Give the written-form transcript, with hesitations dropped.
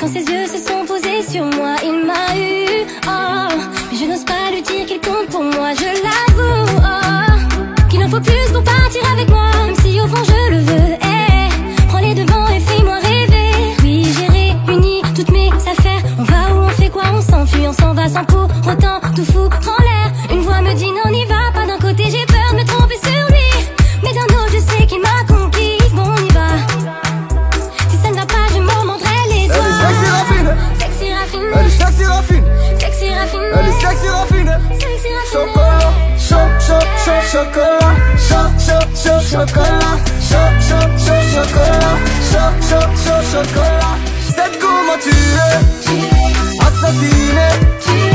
Quand ses yeux se sont posés sur moi, il m'a eu, oh. Mais je n'ose pas lui dire qu'il compte pour moi, je l'avoue, oh. Qu'il en faut plus pour partir avec moi, même si au fond je le veux, eh. Prends les devants et fais-moi rêver. Oui, j'ai réuni toutes mes affaires. On va où, on fait quoi, on s'enfuit, on s'en va sans pour autant tout foutre en l'air. Une voix me dit non, n'y va pas. D'un côté j'ai peur de me tromper sur lui, mais d'un autre je sais qu'il m'a conquise. Bon, on y va. Si ça ne va pas, je m'en mordrai les doigts. Sexy Raffine, Sexy Raffine, elle est sexy Raffine, sexy Raffine, elle est sexy Raffine. sexy Raffine. Chocolat, chocolat, chocolat, chocolat. Cette goût m'a tué, assassiné.